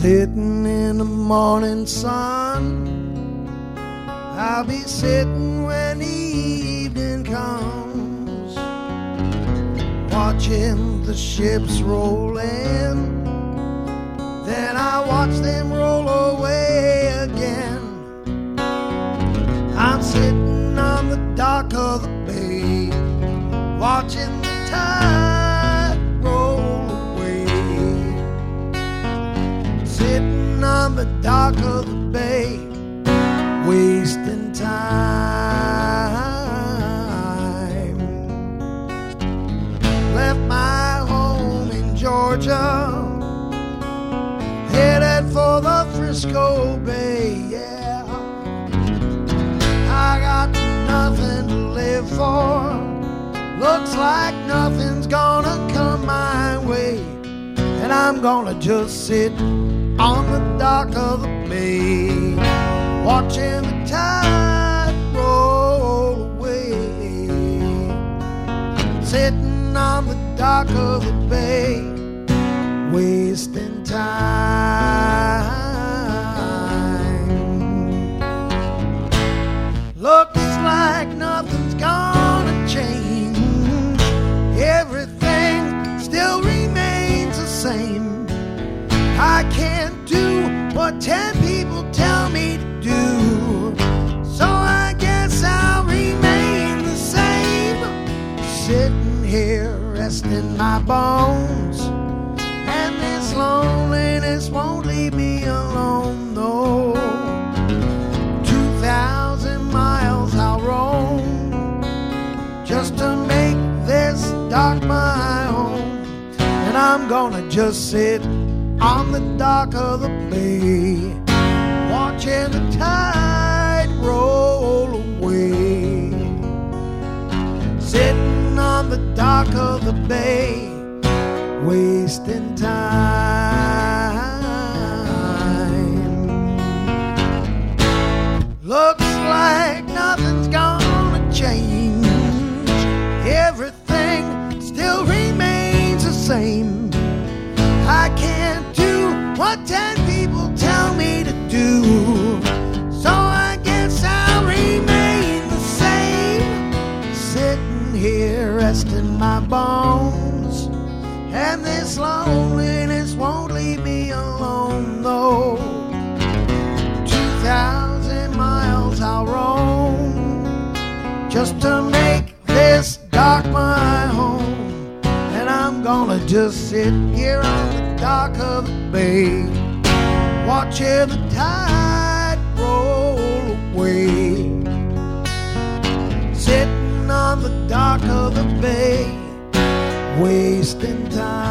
Sitting in the morning sun, I'll be sitting when the evening comes, watching the ships roll in, then I watch them roll away again. I'm sitting on the dock of the bay, watching the tide roll away. Sitting on the dock of the bay, wasting time. Left my home in Georgia, headed for the Frisco Bay, yeah. I got nothing to live for, looks like nothing's gonna come my way, and I'm gonna just sit on the dock of the bay, watching the tide roll away. Sitting on the dock of the bay, wasting time. Looks like nothing's gonna change, everything still remains the same. I can't do what 10 people tell me to do, so I guess I'll remain the same. Sitting here resting my bones, and this loneliness won't leave me alone, no. 2,000 miles I'll roam just to make this dock my home, and I'm gonna just sit on the dock of the bay, watching the tide roll away. Sitting on the dock of the bay, wasting time. Looks like nothing's gonna change, everything still remains the same. I can't do what 10 people tell me to do, so I guess I'll remain the same. Sitting here resting my bones, and this loneliness won't leave me alone, no. 2,000 miles I'll roam just to make this dock my home, and I'm gonna just sit here on the dock of the bay, watching the tide roll away. Sitting on the dock of the bay, wasting time.